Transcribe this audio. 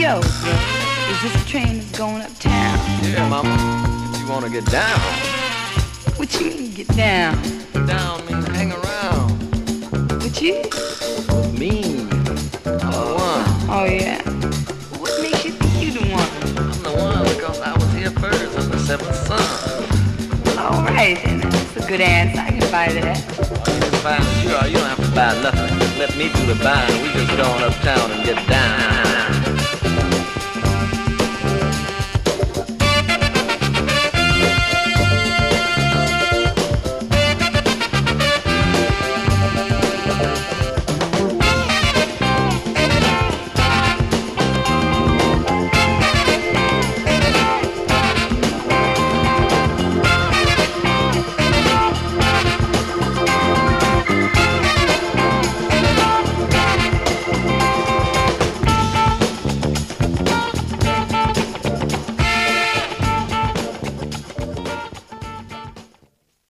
Joe, is this a train that's going uptown? Yeah, mama, if you wanna get down. What you mean, get down? Down means hang around. What you? With me. I'm the one. Oh, yeah. What makes you think you the one? I'm the one because I was here first. I'm the seventh son. All right, then. That's a good answer. I can buy that. Oh, you can buy, sure, you don't have to buy nothing. Just let me do the buying. We just go on uptown and get down.